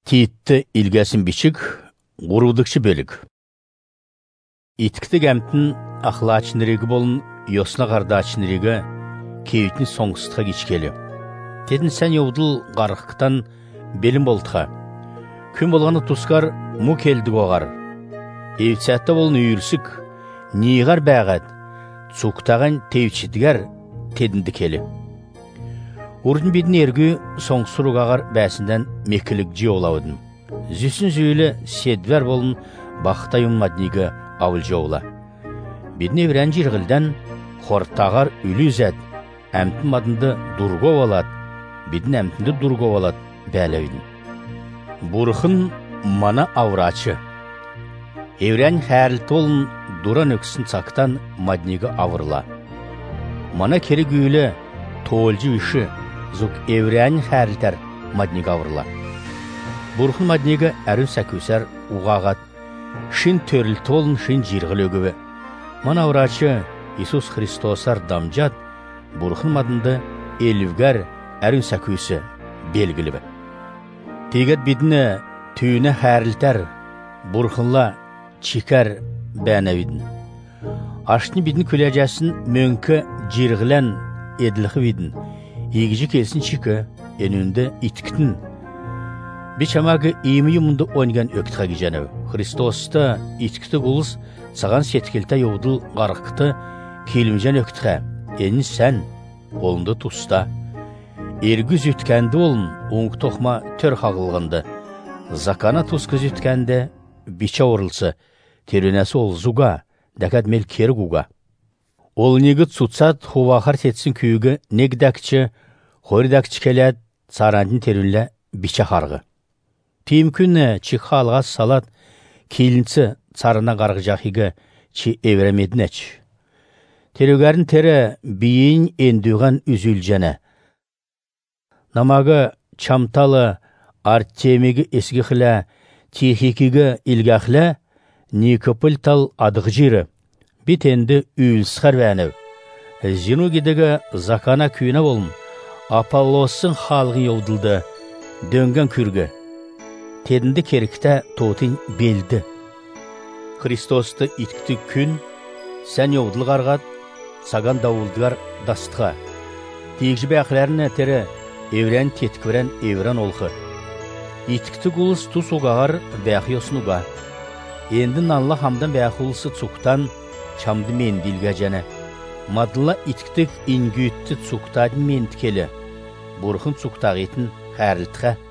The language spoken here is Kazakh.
Тиітті илгәсін бичік, ғұрудықшы бөлік. Иткіті гәмтін ақлачынырегі болын, йосына қардачынырегі кейітіні соңғыстыға кечкелі. Тедін сән еудыл ғарықықтан белім болдыға. Күн болғаны тұскар мұ келдіг оғар. Евцәтті болын үйірсік, нейғар бәғәд, цуқтаған тейвчідігер тедінді келі. Урдын бедін ергі соңсыруг ағар бәсінден мекілік жи олауыдын. Зүсін зөйлі седвер болын бақытайым маднигі ауыл жоула. Бедін еврен jirgilden қорттағар үлі зәд, әмтін мадынды дұрго олад, бедін әмтінді дұрго олад бәлі Бұрықын мана аврачы. Еврен хәрлті олын дұран өксін цақтан маднигі авырла. Мана кері гүйлі толжы үші зук еврен хәрлтер маднигі авырла. Бұрықын маднигі әрін сәкөсер уғағат, шын төрілті олын шын jirgil өгігі. Мана аврачы Иисус Христосар дамжат, бұрықын мадынды елівгер әрін сәкөсі белгілі бі. Тегет бедіні түйіні хәрлтер, бұрықынла чикер бәнәвидін. Ашны бедін көләжәсін мөнкі jirgilен edilği vidin. Егіжі келсін чикі, енінді иткітін. Бичамағы иймі юмынды ойнған өктіға кеженеу. Христосты иткіті құлыс саған сеткелті еудыл ғарықты келімжен өктіға. Ені сән, олынды тұста. Ергіз үткәнді олын оңғы тоқма төр қағылғынды. Закана тұскыз үткәнді бича орылсы, терінәсі ол зуға, дәкәд мел кері құға. Ол негіт сұтсат хувақар тетсін күйігі негдәкчі, хоридәкчі келәд сарандын терінлі бича қарғы. Тейім күнні чик халға салат келінці царына қарғы жақигі чи евремедін әч. Терігәрін тері бейін ендуған үзіл жәні. Намағы чамталы арттемегі есгі қілі, тихикігі илгәқілі, Никопыл тал адығы жирі. Битенді үйілсқар вәнів. Зину кедігі закана күйіне болын. Аполлосын халғы еудылды. Дөнген күргі. Тедінді керікті тоғытын белді. Христосты иткті күн, сән еудыл қарғат, саған дауылдығар дастыға. Тегжі бәқілерін әтері еврен теткірен еврен олқы. Иткті құлыс тұс ұғағар бәқи осынуға. Endin Allah hamdan bəyəxulusu çuqtan çamdı mendilgə jəne. Madılla itktik ingüttü çuqtadın mentkeli. Burxun çuqtaq etin xəriltxə